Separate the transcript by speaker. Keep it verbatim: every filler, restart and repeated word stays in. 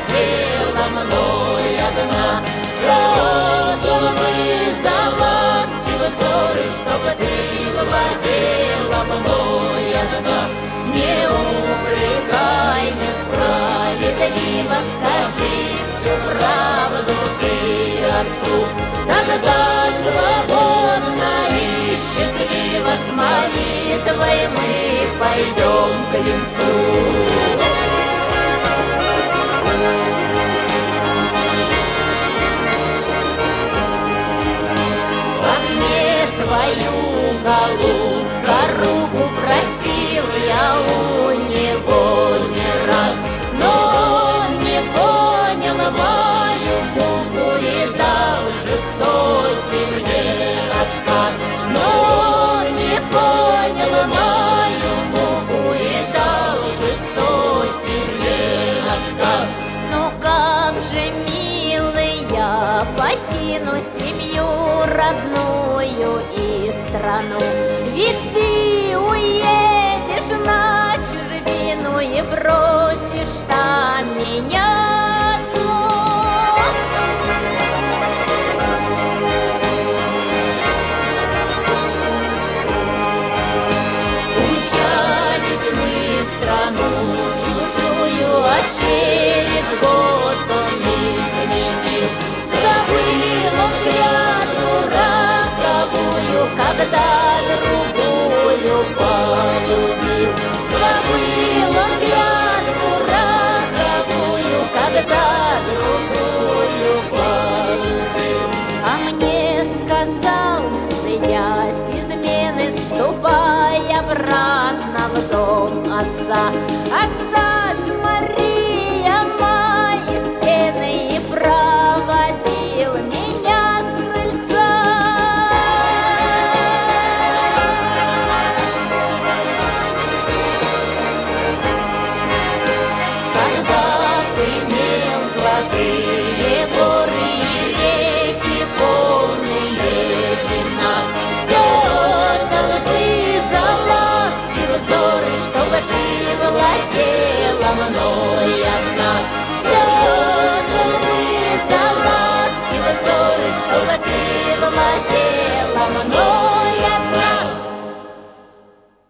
Speaker 1: владела мной одна. Создал бы за ласки взоры, чтобы ты владела мной одна. Не упрекай несправедливо, скажи всю правду ты отцу. Тогда свободно и счастливо с молитвой мы пойдем к венцу. Твою, голубка, руку просил я у него не раз, но он не понял мою муку и дал жестокий мне отказ. Но он не понял мою муку и дал жестокий мне отказ. Ну как же, милый, я покину семью родную и страну?